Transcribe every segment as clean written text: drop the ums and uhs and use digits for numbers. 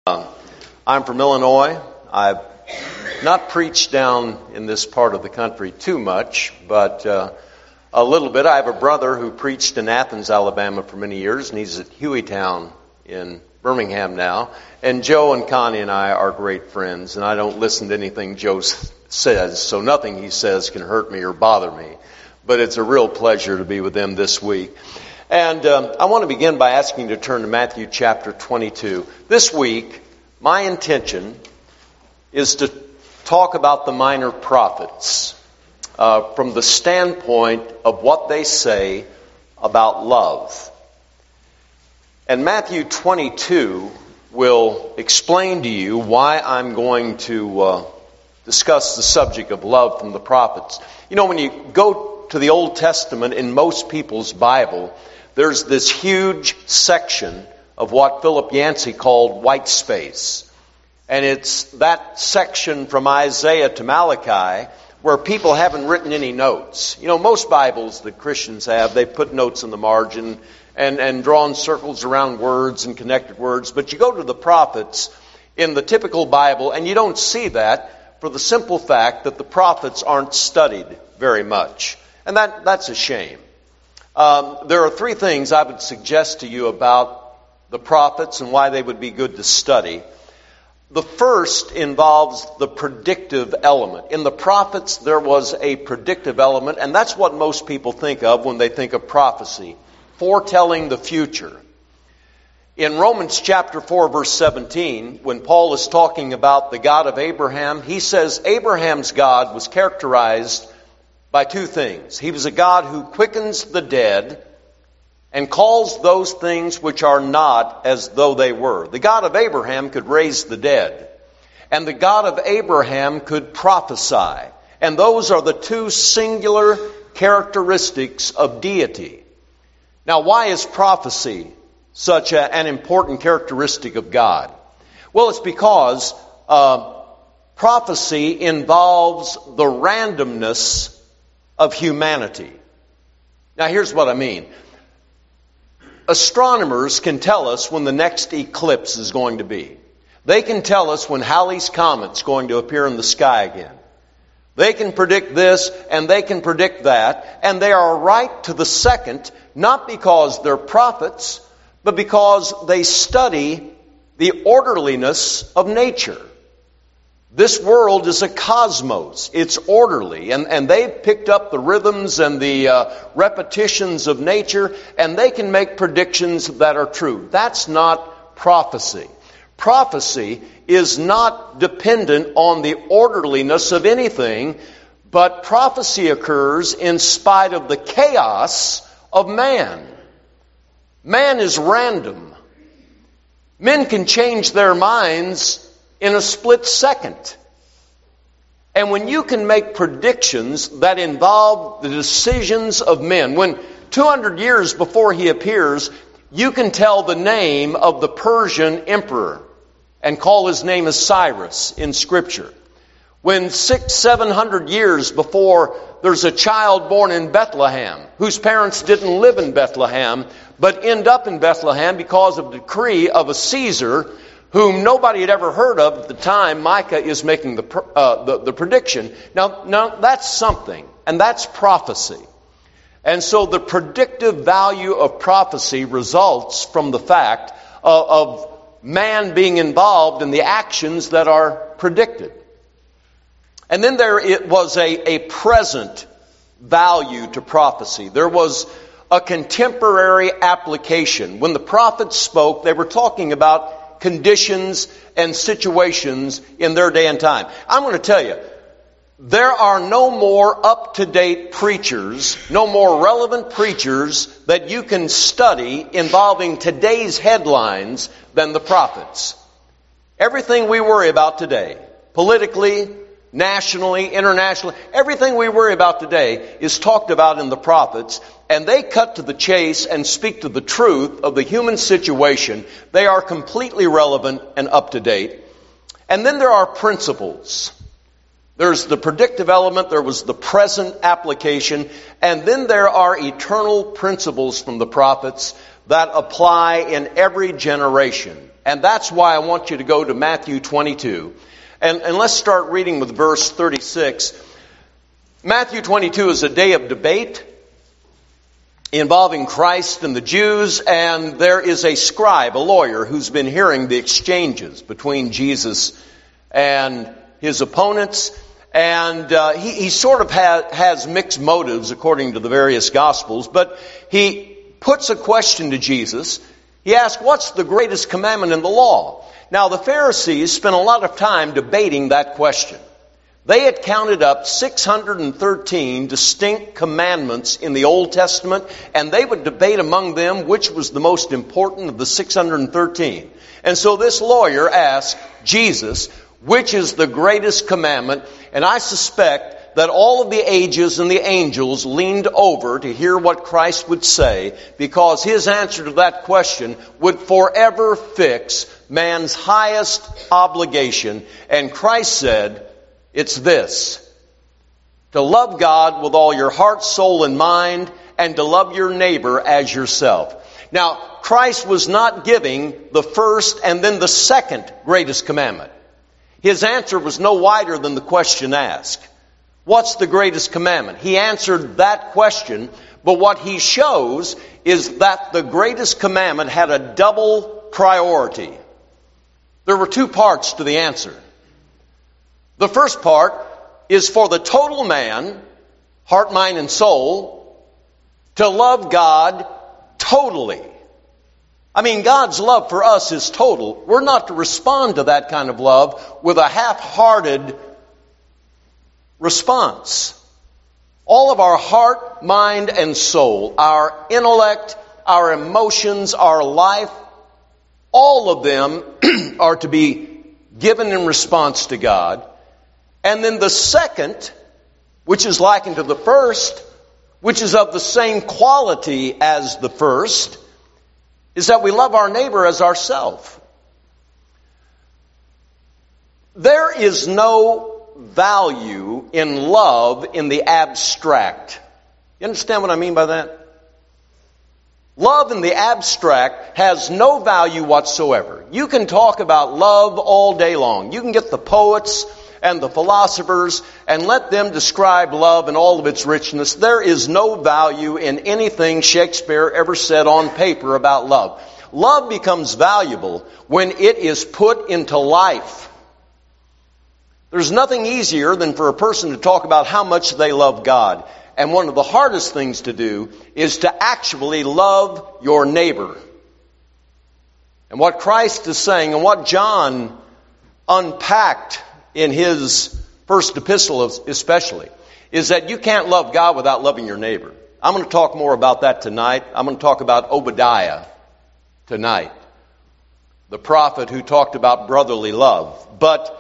I'm from Illinois. I've not preached down in this part of the country too much, but a little bit. I have a brother who preached in Athens, Alabama for many years, and he's at Hueytown in Birmingham now. And Joe and Connie and I are great friends, and I don't listen to anything Joe says, so nothing he says can hurt me or bother me. But it's a real pleasure to be with them this week. And I want to begin by asking you to turn to Matthew chapter 22. This week, my intention is to talk about the minor prophets from the standpoint of what they say about love. And Matthew 22 will explain to you why I'm going to discuss the subject of love from the prophets. You know, when you go to the Old Testament in most people's Bible, there's this huge section of what Philip Yancey called white space. And it's that section from Isaiah to Malachi where people haven't written any notes. You know, most Bibles that Christians have, they put notes in the margin and drawn circles around words and connected words. But you go to the prophets in the typical Bible and you don't see that for the simple fact that the prophets aren't studied very much. And that's a shame. There are three things I would suggest to you about the prophets and why they would be good to study. The first involves the predictive element. In the prophets, there was a predictive element, and that's what most people think of when they think of prophecy, foretelling the future. In Romans chapter 4, verse 17, when Paul is talking about the God of Abraham, he says Abraham's God was characterized by two things. He was a God who quickens the dead and calls those things which are not as though they were. The God of Abraham could raise the dead, and the God of Abraham could prophesy. And those are the two singular characteristics of deity. Now, why is prophecy such an important characteristic of God? Well, it's because prophecy involves the randomness of humanity. Now, here's what I mean. Astronomers can tell us when the next eclipse is going to be. They can tell us when Halley's Comet's going to appear in the sky again. They can predict this and they can predict that, and they are right to the second, not because they're prophets, but because they study the orderliness of nature. This world is a cosmos. It's orderly. And they've picked up the rhythms and the repetitions of nature, and they can make predictions that are true. That's not prophecy. Prophecy is not dependent on the orderliness of anything, but prophecy occurs in spite of the chaos of man. Man is random. Men can change their minds in a split second. And when you can make predictions that involve the decisions of men, when 200 years before he appears, you can tell the name of the Persian emperor and call his name as Cyrus in Scripture. When 600-700 years before there's a child born in Bethlehem whose parents didn't live in Bethlehem but end up in Bethlehem because of the decree of a Caesar whom nobody had ever heard of at the time, Micah is making the prediction. Now that's something, and that's prophecy. And so the predictive value of prophecy results from the fact of man being involved in the actions that are predicted. And then it was a present value to prophecy. There was a contemporary application. When the prophets spoke, they were talking about conditions and situations in their day and time. I'm going to tell you, there are no more up-to-date preachers, no more relevant preachers that you can study involving today's headlines than the prophets. Everything we worry about today, politically, nationally, internationally, everything we worry about today is talked about in the prophets, and they cut to the chase and speak to the truth of the human situation. They are completely relevant and up to date. And then there are principles. There's the predictive element, there was the present application, and then there are eternal principles from the prophets that apply in every generation. And that's why I want you to go to Matthew 22. And let's start reading with verse 36. Matthew 22 is a day of debate involving Christ and the Jews, and there is a scribe, a lawyer, who's been hearing the exchanges between Jesus and his opponents, and he sort of has mixed motives according to the various Gospels, but he puts a question to Jesus. He asks, what's the greatest commandment in the law? Now, the Pharisees spent a lot of time debating that question. They had counted up 613 distinct commandments in the Old Testament, and they would debate among them which was the most important of the 613. And so this lawyer asked Jesus, which is the greatest commandment? And I suspect that all of the ages and the angels leaned over to hear what Christ would say, because his answer to that question would forever fix man's highest obligation. And Christ said, it's this: to love God with all your heart, soul, and mind, and to love your neighbor as yourself. Now, Christ was not giving the first and then the second greatest commandment. His answer was no wider than the question asked. What's the greatest commandment? He answered that question, but what he shows is that the greatest commandment had a double priority. There were two parts to the answer. The first part is for the total man, heart, mind, and soul, to love God totally. I mean, God's love for us is total. We're not to respond to that kind of love with a half-hearted response. All of our heart, mind, and soul, our intellect, our emotions, our life, all of them are to be given in response to God. And then the second, which is likened to the first, which is of the same quality as the first, is that we love our neighbor as ourselves. There is no value in love in the abstract. You understand what I mean by that? Love in the abstract has no value whatsoever. You can talk about love all day long. You can get the poets and the philosophers and let them describe love in all of its richness. There is no value in anything Shakespeare ever said on paper about love. Love becomes valuable when it is put into life. There's nothing easier than for a person to talk about how much they love God. And one of the hardest things to do is to actually love your neighbor. And what Christ is saying, and what John unpacked in his first epistle especially, is that you can't love God without loving your neighbor. I'm going to talk more about that tonight. I'm going to talk about Obadiah tonight, the prophet who talked about brotherly love. But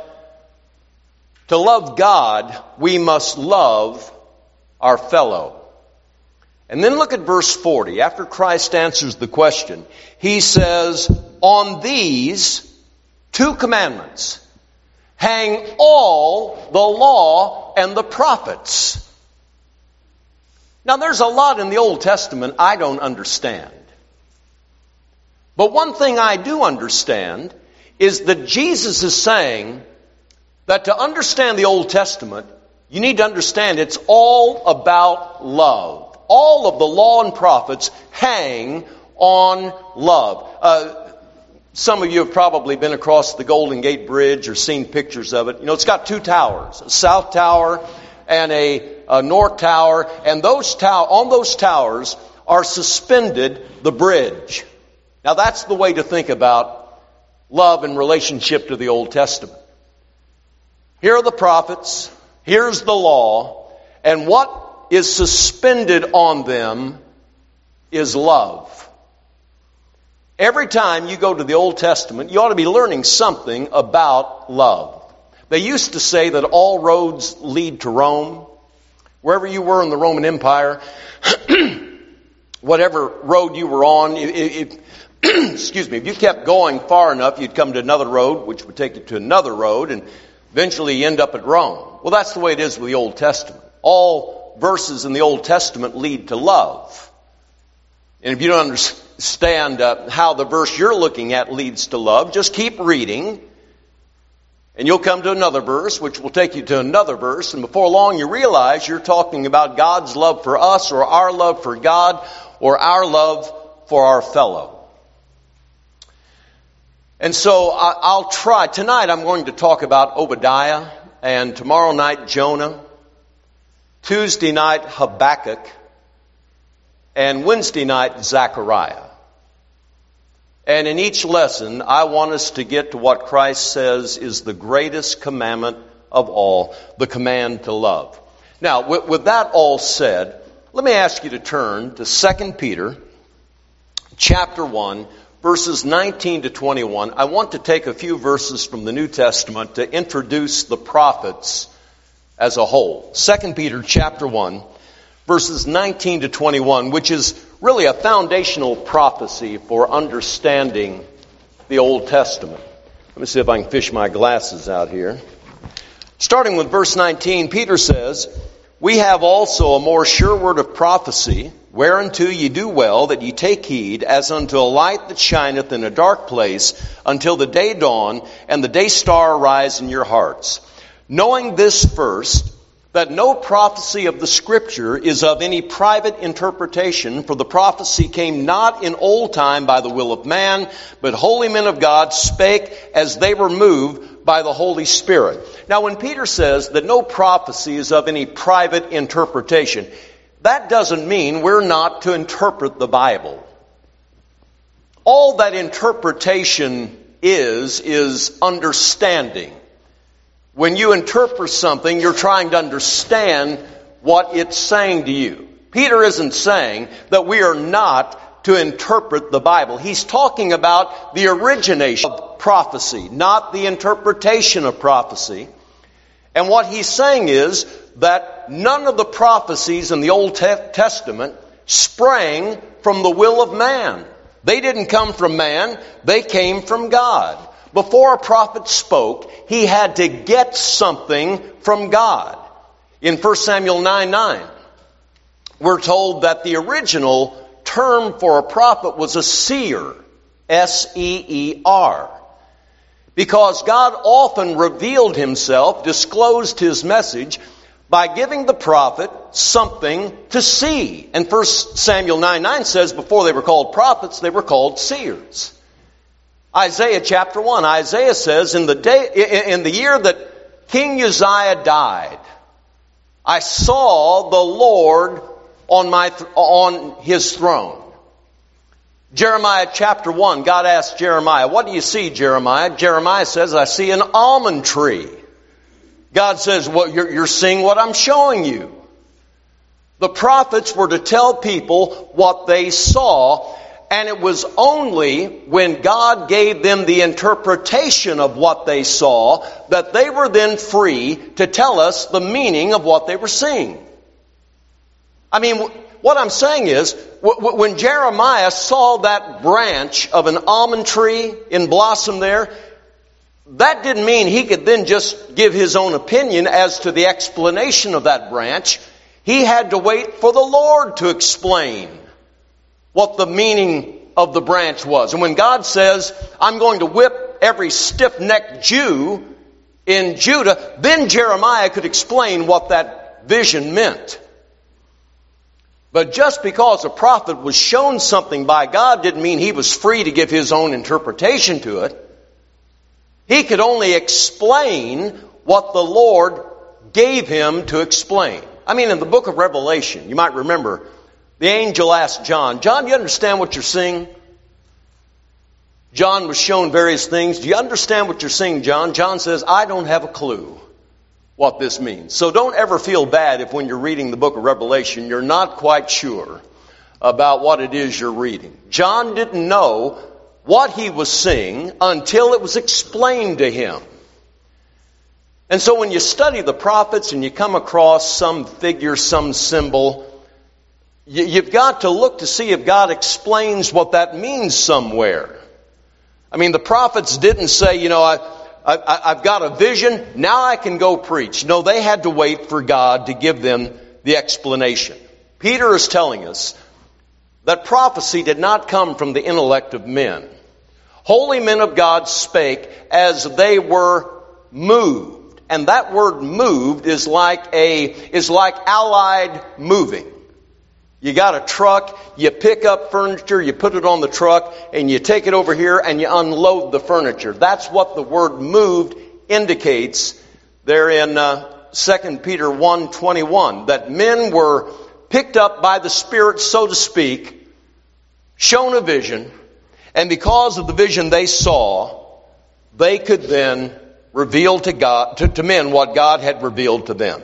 to love God, we must love our fellow. And then look at verse 40. After Christ answers the question, he says, on these two commandments hang all the law and the prophets. Now, there's a lot in the Old Testament I don't understand. But one thing I do understand is that Jesus is saying that to understand the Old Testament, you need to understand it's all about love. All of the law and prophets hang on love. Some of you have probably been across the Golden Gate Bridge or seen pictures of it. You know, it's got two towers, a south tower and a north tower. And on those towers are suspended the bridge. Now, that's the way to think about love in relationship to the Old Testament. Here are the prophets. Here's the law. And what is suspended on them is love. Every time you go to the Old Testament, you ought to be learning something about love. They used to say that all roads lead to Rome. Wherever you were in the Roman Empire, whatever road you were on, if you kept going far enough, you'd come to another road, which would take you to another road, and eventually you end up at Rome. Well, that's the way it is with the Old Testament. All verses in the Old Testament lead to love. And if you don't understand, how the verse you're looking at leads to love. Just keep reading, and you'll come to another verse, which will take you to another verse, and before long you realize you're talking about God's love for us, or our love for God, or our love for our fellow. And so I'll try. Tonight I'm going to talk about Obadiah, and tomorrow night Jonah, Tuesday night Habakkuk, and Wednesday night Zechariah. And in each lesson, I want us to get to what Christ says is the greatest commandment of all, the command to love. Now, with that all said, let me ask you to turn to 2 Peter chapter 1, verses 19 to 21. I want to take a few verses from the New Testament to introduce the prophets as a whole. 2 Peter chapter 1, verses 19 to 21, which is really a foundational prophecy for understanding the Old Testament. Let me see if I can fish my glasses out here. Starting with verse 19, Peter says, "We have also a more sure word of prophecy, whereunto ye do well that ye take heed, as unto a light that shineth in a dark place, until the day dawn, and the day star arise in your hearts. Knowing this first, that no prophecy of the Scripture is of any private interpretation, for the prophecy came not in old time by the will of man, but holy men of God spake as they were moved by the Holy Spirit." Now, when Peter says that no prophecy is of any private interpretation, that doesn't mean we're not to interpret the Bible. All that interpretation is understanding. When you interpret something, you're trying to understand what it's saying to you. Peter isn't saying that we are not to interpret the Bible. He's talking about the origination of prophecy, not the interpretation of prophecy. And what he's saying is that none of the prophecies in the Old Testament sprang from the will of man. They didn't come from man, they came from God. Before a prophet spoke, he had to get something from God. In 1 Samuel 9:9, we're told that the original term for a prophet was a seer, S-E-E-R. Because God often revealed himself, disclosed his message, by giving the prophet something to see. And 1 Samuel 9:9 says before they were called prophets, they were called seers. Isaiah chapter 1, Isaiah says, in the year that King Uzziah died, I saw the Lord on his throne. Jeremiah chapter 1, God asked Jeremiah, "What do you see, Jeremiah?" Jeremiah says, "I see an almond tree." God says, "Well, you're seeing what I'm showing you." The prophets were to tell people what they saw, and it was only when God gave them the interpretation of what they saw that they were then free to tell us the meaning of what they were seeing. I mean, what I'm saying is, when Jeremiah saw that branch of an almond tree in blossom there, that didn't mean he could then just give his own opinion as to the explanation of that branch. He had to wait for the Lord to explain what the meaning of the branch was. And when God says, "I'm going to whip every stiff-necked Jew in Judah," then Jeremiah could explain what that vision meant. But just because a prophet was shown something by God didn't mean he was free to give his own interpretation to it. He could only explain what the Lord gave him to explain. I mean, in the book of Revelation, you might remember, the angel asked John, "John, do you understand what you're seeing?" John was shown various things. "Do you understand what you're seeing, John?" John says, "I don't have a clue what this means." So don't ever feel bad if when you're reading the book of Revelation, you're not quite sure about what it is you're reading. John didn't know what he was seeing until it was explained to him. And so when you study the prophets and you come across some figure, some symbol, you've got to look to see if God explains what that means somewhere. I mean, the prophets didn't say, I've got a vision, now I can go preach. No, they had to wait for God to give them the explanation. Peter is telling us that prophecy did not come from the intellect of men. Holy men of God spake as they were moved. And that word moved is like allied moving. You got a truck, you pick up furniture, you put it on the truck, and you take it over here and you unload the furniture. That's what the word moved indicates there in 2 Peter 1:21, that men were picked up by the Spirit, so to speak, shown a vision, and because of the vision they saw, they could then reveal to God, to men what God had revealed to them.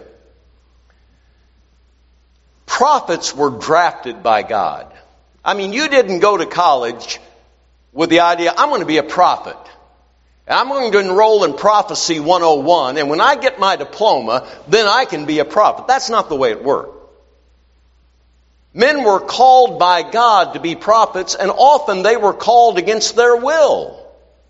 Prophets were drafted by God. I mean, you didn't go to college with the idea, I'm going to be a prophet. And I'm going to enroll in Prophecy 101, and when I get my diploma, then I can be a prophet. That's not the way it worked. Men were called by God to be prophets, and often they were called against their will.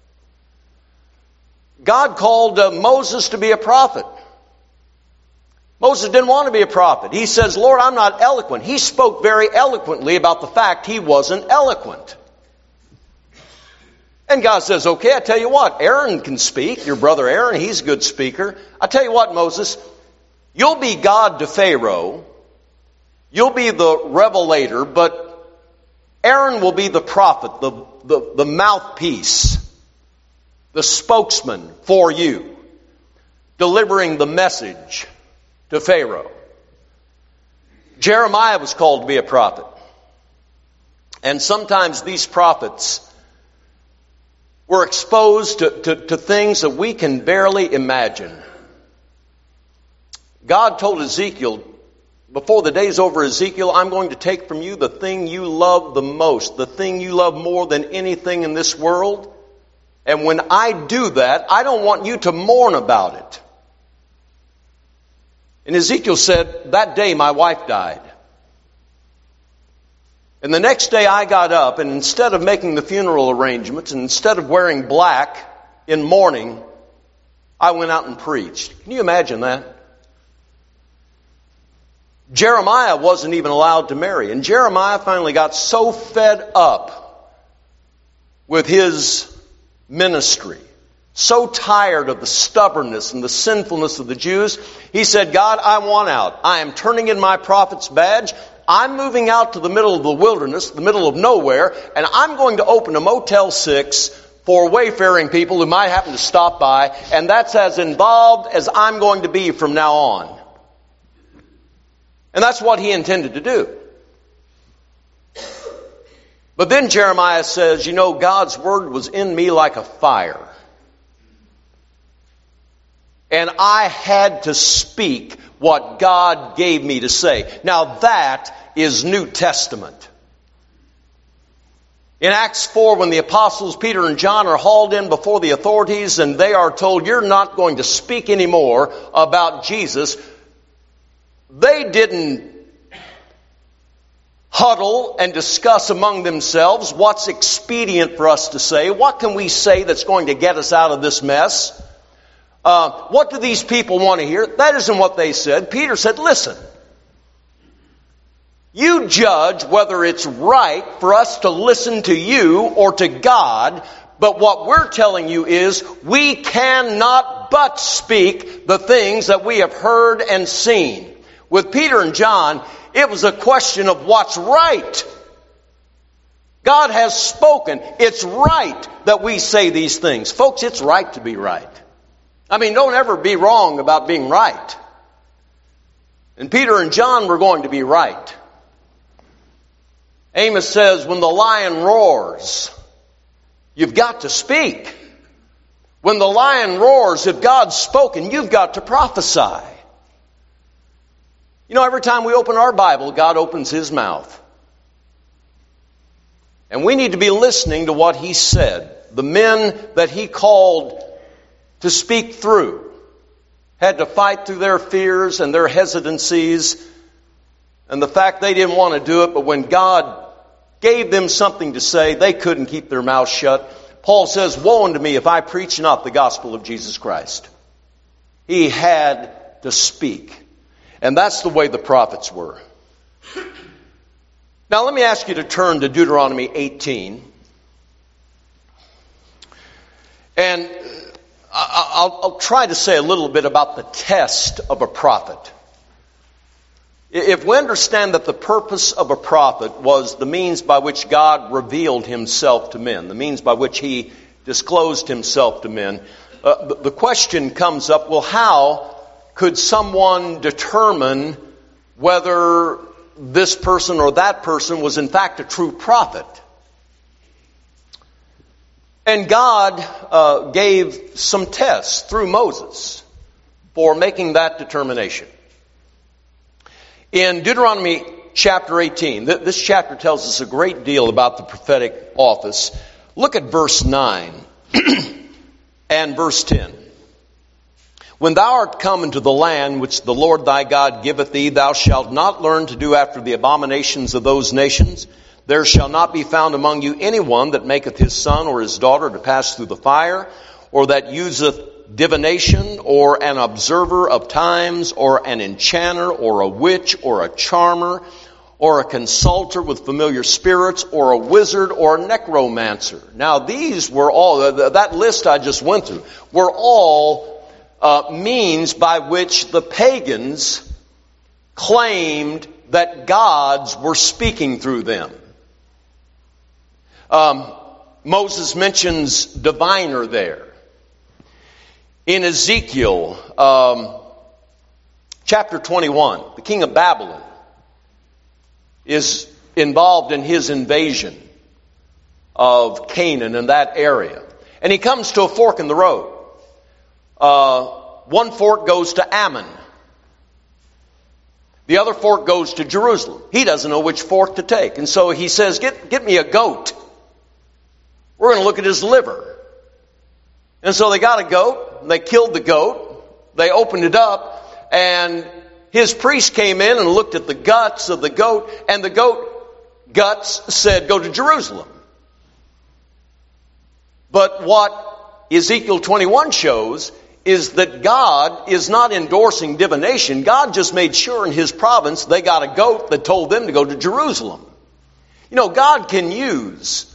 God called Moses to be a prophet. Moses didn't want to be a prophet. He says, Lord, I'm not eloquent. He spoke very eloquently about the fact he wasn't eloquent. And God says, okay, I tell you what, Aaron can speak. Your brother Aaron, he's a good speaker. I tell you what, Moses, you'll be God to Pharaoh. You'll be the revelator, but Aaron will be the prophet, the mouthpiece, the spokesman for you, delivering the message to Pharaoh. Jeremiah was called to be a prophet. And sometimes these prophets were exposed to things that we can barely imagine. God told Ezekiel, before the day's over, Ezekiel, I'm going to take from you the thing you love the most, the thing you love more than anything in this world. And when I do that, I don't want you to mourn about it. And Ezekiel said, that day my wife died. And the next day I got up, and instead of making the funeral arrangements, and instead of wearing black in mourning, I went out and preached. Can you imagine that? Jeremiah wasn't even allowed to marry. And Jeremiah finally got so fed up with his ministry, so tired of the stubbornness and the sinfulness of the Jews, he said, God, I want out. I am turning in my prophet's badge. I'm moving out to the middle of the wilderness, the middle of nowhere, and I'm going to open a Motel 6 for wayfaring people who might happen to stop by, and that's as involved as I'm going to be from now on. And that's what he intended to do. But then Jeremiah says, you know, God's word was in me like a fire. And I had to speak what God gave me to say. Now that is New Testament. In Acts 4, when the apostles Peter and John are hauled in before the authorities and they are told, you're not going to speak anymore about Jesus, they didn't huddle and discuss among themselves what's expedient for us to say. What can we say that's going to get us out of this mess? What do these people want to hear? That isn't what they said. Peter said, listen, you judge whether it's right for us to listen to you or to God, but what we're telling you is we cannot but speak the things that we have heard and seen. With Peter and John, it was a question of what's right. God has spoken. It's right that we say these things. Folks, it's right to be right. I mean, don't ever be wrong about being right. And Peter and John were going to be right. Amos says, when the lion roars, you've got to speak. When the lion roars, if God's spoken, you've got to prophesy. You know, every time we open our Bible, God opens His mouth. And we need to be listening to what He said. The men that He called to speak through had to fight through their fears and their hesitancies and the fact they didn't want to do it, but when God gave them something to say, they couldn't keep their mouths shut. Paul says, woe unto me if I preach not the gospel of Jesus Christ. He had to speak. And that's the way the prophets were. Now let me ask you to turn to Deuteronomy 18. And I'll try to say a little bit about the test of a prophet. If we understand that the purpose of a prophet was the means by which God revealed himself to men, the means by which he disclosed himself to men, the question comes up, well, how could someone determine whether this person or that person was in fact a true prophet? And God gave some tests through Moses for making that determination. In Deuteronomy chapter 18, this chapter tells us a great deal about the prophetic office. Look at verse 9 and verse 10. When thou art come into the land which the Lord thy God giveth thee, thou shalt not learn to do after the abominations of those nations. There shall not be found among you anyone that maketh his son or his daughter to pass through the fire, or that useth divination, or an observer of times, or an enchanter, or a witch, or a charmer, or a consulter with familiar spirits, or a wizard, or a necromancer. Now these were all, that list I just went through, were all means by which the pagans claimed that gods were speaking through them. Moses mentions diviner there. In Ezekiel chapter 21, the king of Babylon is involved in his invasion of Canaan and that area. And he comes to a fork in the road. One fork goes to Ammon. The other fork goes to Jerusalem. He doesn't know which fork to take. And so he says, get me a goat. We're going to look at his liver. And so they got a goat. They killed the goat. They opened it up. And his priest came in and looked at the guts of the goat. And the goat guts said, go to Jerusalem. But what Ezekiel 21 shows is that God is not endorsing divination. God just made sure in his province they got a goat that told them to go to Jerusalem. You know, God can use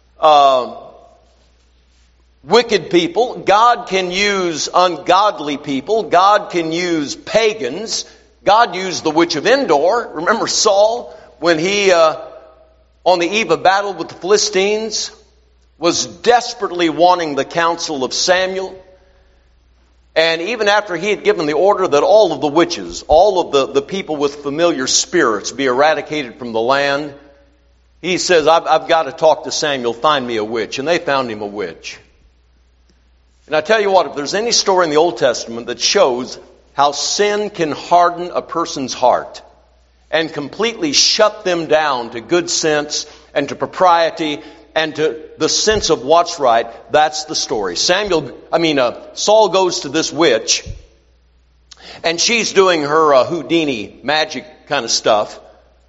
wicked people. God can use ungodly people. God can use pagans. God used the witch of Endor. Remember Saul when he, on the eve of battle with the Philistines, was desperately wanting the counsel of Samuel. And even after he had given the order that all of the witches, all of the people with familiar spirits be eradicated from the land, he says, I've got to talk to Samuel, find me a witch. And they found him a witch. And I tell you what, if there's any story in the Old Testament that shows how sin can harden a person's heart and completely shut them down to good sense and to propriety and to the sense of what's right, that's the story. Saul goes to this witch, and she's doing her Houdini magic kind of stuff.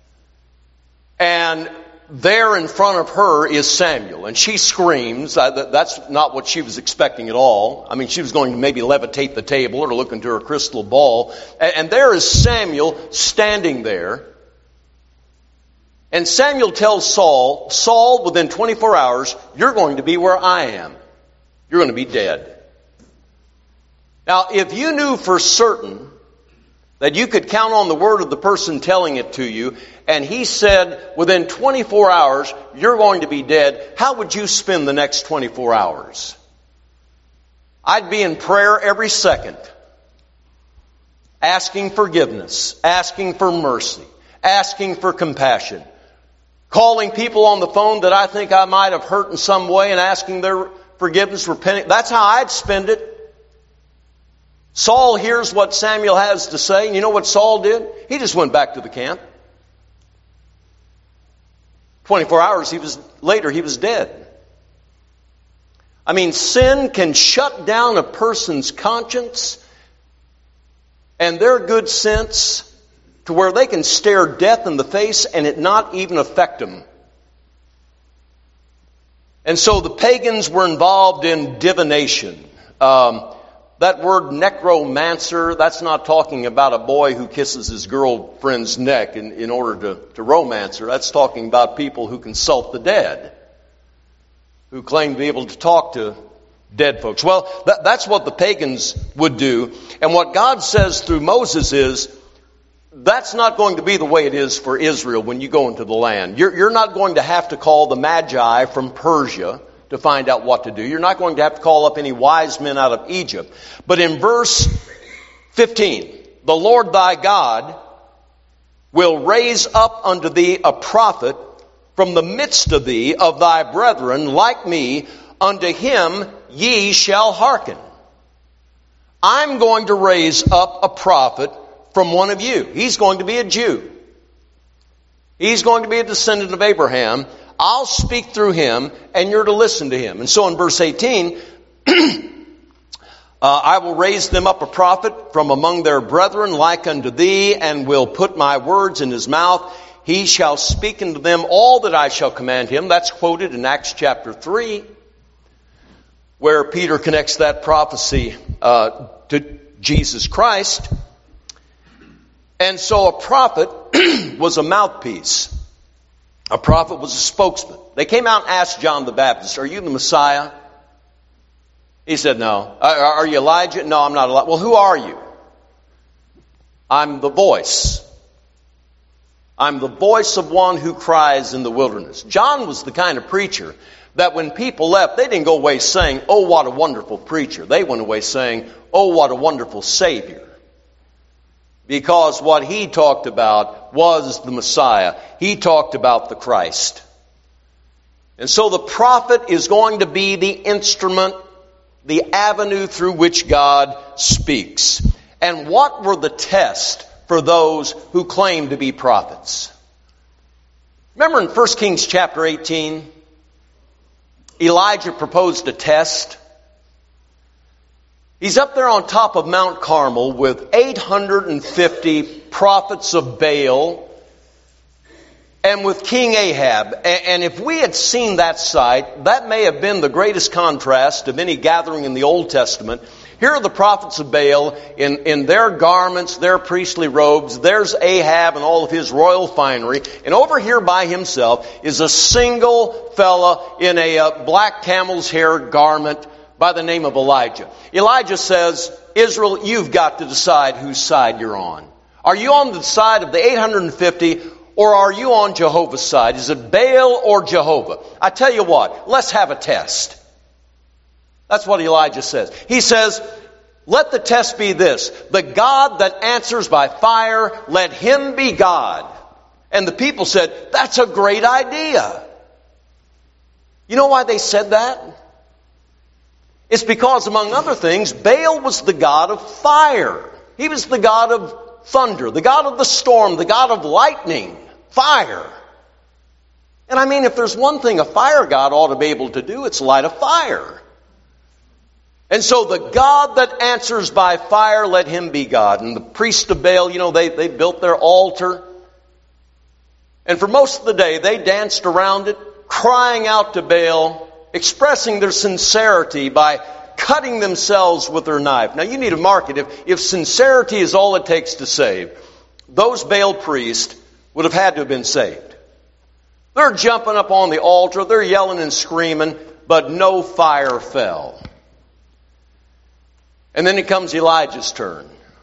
And there in front of her is Samuel, and she screams. That's not what she was expecting at all. I mean, she was going to maybe levitate the table or look into her crystal ball. And there is Samuel standing there. And Samuel tells Saul, within 24 hours, you're going to be where I am. You're going to be dead. Now, if you knew for certain that you could count on the word of the person telling it to you, and he said, within 24 hours, you're going to be dead, how would you spend the next 24 hours? I'd be in prayer every second, asking forgiveness, asking for mercy, asking for compassion, calling people on the phone that I think I might have hurt in some way and asking their forgiveness, repenting. That's how I'd spend it. Saul hears what Samuel has to say, and you know what Saul did? He just went back to the camp. 24 hours later, he was dead. I mean, sin can shut down a person's conscience and their good sense to where they can stare death in the face and it not even affect them. And so the pagans were involved in divination. That word necromancer, that's not talking about a boy who kisses his girlfriend's neck in order to romance her. That's talking about people who consult the dead, who claim to be able to talk to dead folks. Well, that's what the pagans would do. And what God says through Moses is, that's not going to be the way it is for Israel when you go into the land. You're not going to have to call the Magi from Persia to find out what to do. You're not going to have to call up any wise men out of Egypt. But in verse 15, the Lord thy God will raise up unto thee a prophet from the midst of thee, of thy brethren, like me. Unto him ye shall hearken. I'm going to raise up a prophet from one of you. He's going to be a Jew. He's going to be a descendant of Abraham. I'll speak through him, and you're to listen to him. And so in verse 18, I will raise them up a prophet from among their brethren like unto thee, and will put my words in his mouth. He shall speak unto them all that I shall command him. That's quoted in Acts chapter 3, where Peter connects that prophecy to Jesus Christ. And so a prophet was a mouthpiece. A prophet was a spokesman. They came out and asked John the Baptist, are you the Messiah? He said, no. Are you Elijah? No, I'm not Elijah. Well, who are you? I'm the voice. I'm the voice of one who cries in the wilderness. John was the kind of preacher that when people left, they didn't go away saying, oh, what a wonderful preacher. They went away saying, oh, what a wonderful Savior. Because what he talked about was the Messiah. He talked about the Christ. And so the prophet is going to be the instrument, the avenue through which God speaks. And what were the tests for those who claim to be prophets? Remember in 1 Kings chapter 18, Elijah proposed a test. He's up there on top of Mount Carmel with 850 prophets of Baal and with King Ahab. And if we had seen that sight, that may have been the greatest contrast of any gathering in the Old Testament. Here are the prophets of Baal in their garments, their priestly robes. There's Ahab and all of his royal finery. And over here by himself is a single fella in a black camel's hair garment by the name of Elijah. Elijah says, Israel, you've got to decide whose side you're on. Are you on the side of the 850 or are you on Jehovah's side? Is it Baal or Jehovah? I tell you what, let's have a test. That's what Elijah says. He says, let the test be this. The God that answers by fire, let him be God. And the people said, that's a great idea. You know why they said that? It's because, among other things, Baal was the god of fire. He was the god of thunder, the god of the storm, the god of lightning, fire. And I mean, if there's one thing a fire god ought to be able to do, it's light a fire. And so the God that answers by fire, let him be God. And the priests of Baal, they built their altar. And for most of the day, they danced around it, crying out to Baal, expressing their sincerity by cutting themselves with their knife. Now you need to mark it. If sincerity is all it takes to save, those Baal priests would have had to have been saved. They're jumping up on the altar, they're yelling and screaming, but no fire fell. And then it comes Elijah's turn.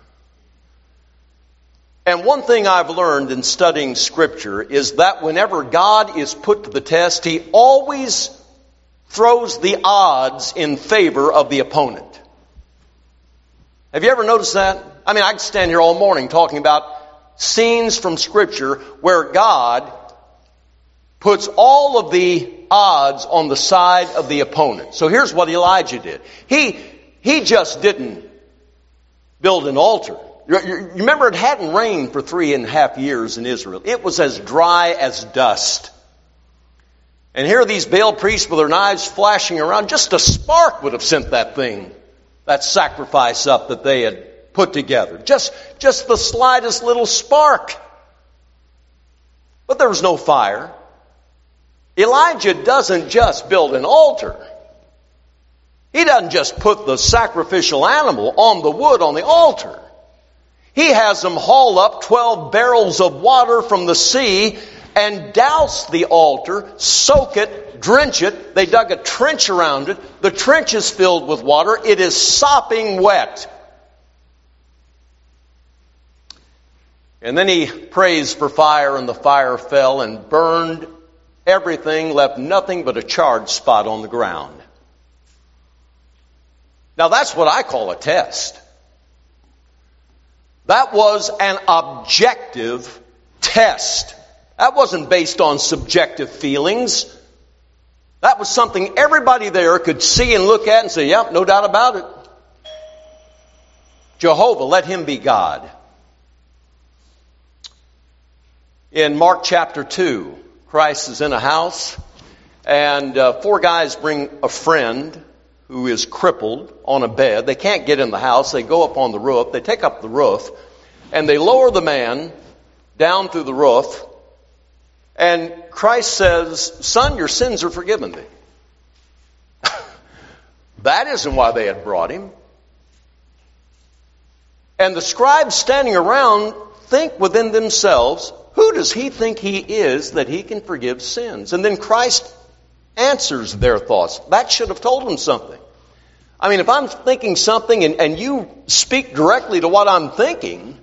And one thing I've learned in studying Scripture is that whenever God is put to the test, He always throws the odds in favor of the opponent. Have you ever noticed that? I mean, I could stand here all morning talking about scenes from Scripture where God puts all of the odds on the side of the opponent. So here's what Elijah did. He just didn't build an altar. You remember, it hadn't rained for 3.5 years in Israel. It was as dry as dust. And here are these Baal priests with their knives flashing around. Just a spark would have sent that sacrifice up that they had put together. Just the slightest little spark. But there was no fire. Elijah doesn't just build an altar. He doesn't just put the sacrificial animal on the wood on the altar. He has them haul up 12 barrels of water from the sea and douse the altar, soak it, drench it. They dug a trench around it. The trench is filled with water. It is sopping wet. And then he prays for fire, and the fire fell and burned everything, left nothing but a charred spot on the ground. Now that's what I call a test. That was an objective test. That wasn't based on subjective feelings. That was something everybody there could see and look at and say, yep, no doubt about it. Jehovah, let him be God. In Mark chapter 2, Christ is in a house, and 4 guys bring a friend who is crippled on a bed. They can't get in the house. They go up on the roof. They take up the roof, and they lower the man down through the roof. And Christ says, son, your sins are forgiven thee. That isn't why they had brought him. And the scribes standing around think within themselves, who does he think he is that he can forgive sins? And then Christ answers their thoughts. That should have told them something. I mean, if I'm thinking something and you speak directly to what I'm thinking,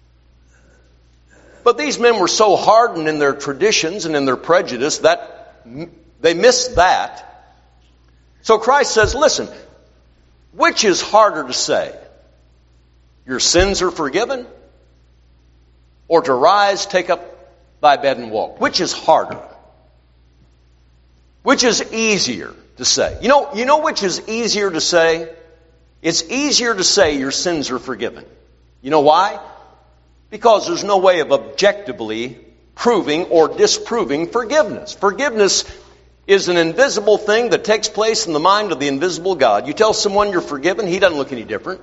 but these men were so hardened in their traditions and in their prejudice that they missed that. So Christ says, listen, which is harder to say? Your sins are forgiven? Or to rise, take up thy bed and walk? Which is harder? Which is easier to say? You know which is easier to say? It's easier to say your sins are forgiven. You know why? Because there's no way of objectively proving or disproving forgiveness. Forgiveness is an invisible thing that takes place in the mind of the invisible God. You tell someone you're forgiven, he doesn't look any different.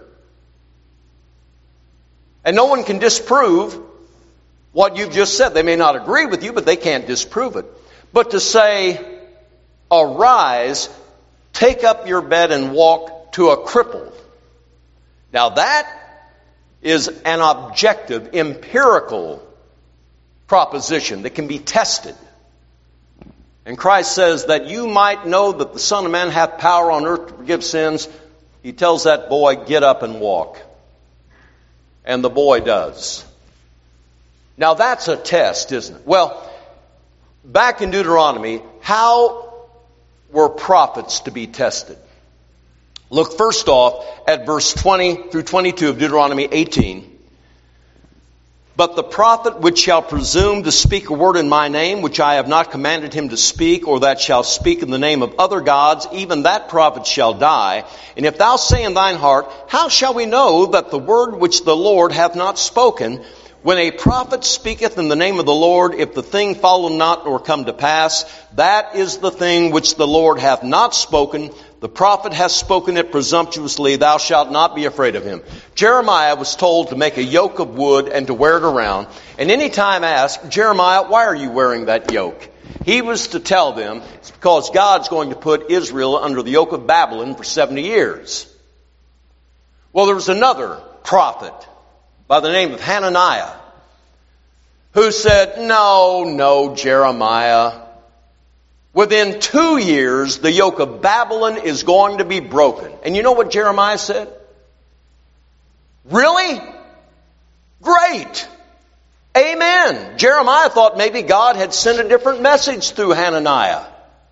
And no one can disprove what you've just said. They may not agree with you, but they can't disprove it. But to say, arise, take up your bed and walk to a cripple. Now that is an objective, empirical proposition that can be tested. And Christ says that you might know that the Son of Man hath power on earth to forgive sins. He tells that boy, get up and walk. And the boy does. Now that's a test, isn't it? Well, back in Deuteronomy, how were prophets to be tested? Look first off at verse 20 through 22 of Deuteronomy 18. But the prophet which shall presume to speak a word in my name, which I have not commanded him to speak, or that shall speak in the name of other gods, even that prophet shall die. And if thou say in thine heart, how shall we know that the word which the Lord hath not spoken? When a prophet speaketh in the name of the Lord, if the thing follow not nor come to pass, that is the thing which the Lord hath not spoken. The prophet hath spoken it presumptuously. Thou shalt not be afraid of him. Jeremiah was told to make a yoke of wood and to wear it around. And any time asked, Jeremiah, why are you wearing that yoke? He was to tell them, it's because God's going to put Israel under the yoke of Babylon for 70 years. Well, there was another prophet by the name of Hananiah, who said, no, Jeremiah. Within 2 years, the yoke of Babylon is going to be broken. And you know what Jeremiah said? Really? Great. Amen. Jeremiah thought maybe God had sent a different message through Hananiah.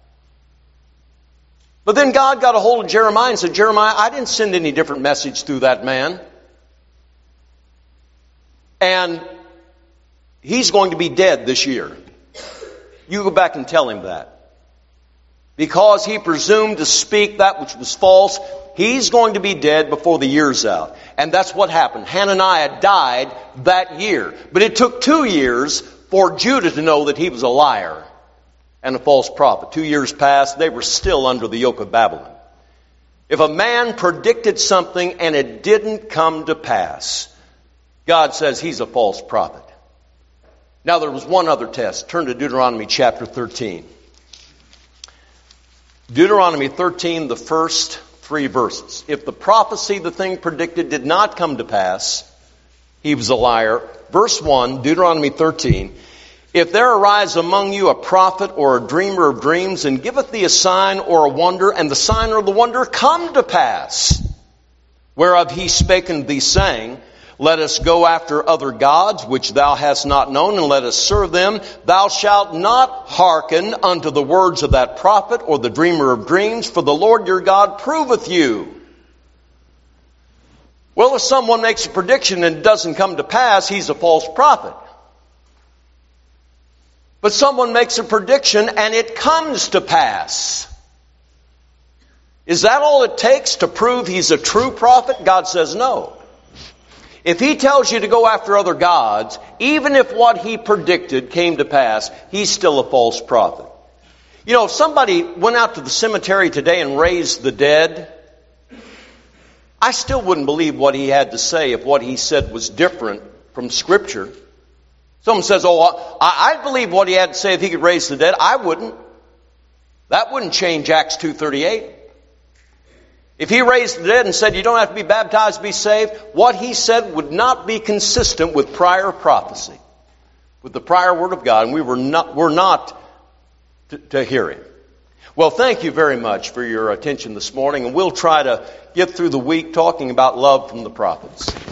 But then God got a hold of Jeremiah and said, Jeremiah, I didn't send any different message through that man. And he's going to be dead this year. You go back and tell him that. Because he presumed to speak that which was false, he's going to be dead before the year's out. And that's what happened. Hananiah died that year. But it took 2 years for Judah to know that he was a liar and a false prophet. 2 years passed, they were still under the yoke of Babylon. If a man predicted something and it didn't come to pass, God says he's a false prophet. Now there was one other test. Turn to Deuteronomy chapter 13. Deuteronomy 13, the first 3 verses. If the prophecy, the thing predicted, did not come to pass, he was a liar. Verse 1, Deuteronomy 13. If there arise among you a prophet or a dreamer of dreams, and giveth thee a sign or a wonder, and the sign or the wonder come to pass, whereof he spake unto thee, saying, let us go after other gods, which thou hast not known, and let us serve them. Thou shalt not hearken unto the words of that prophet or the dreamer of dreams, for the Lord your God proveth you. Well, if someone makes a prediction and it doesn't come to pass, he's a false prophet. But someone makes a prediction and it comes to pass. Is that all it takes to prove he's a true prophet? God says no. If he tells you to go after other gods, even if what he predicted came to pass, he's still a false prophet. You know, if somebody went out to the cemetery today and raised the dead, I still wouldn't believe what he had to say if what he said was different from Scripture. Someone says, oh, I'd believe what he had to say if he could raise the dead. I wouldn't. That wouldn't change Acts 2:38. If he raised the dead and said you don't have to be baptized to be saved, what he said would not be consistent with prior prophecy, with the prior word of God, and we're not to hear him. Well, thank you very much for your attention this morning, and we'll try to get through the week talking about love from the prophets.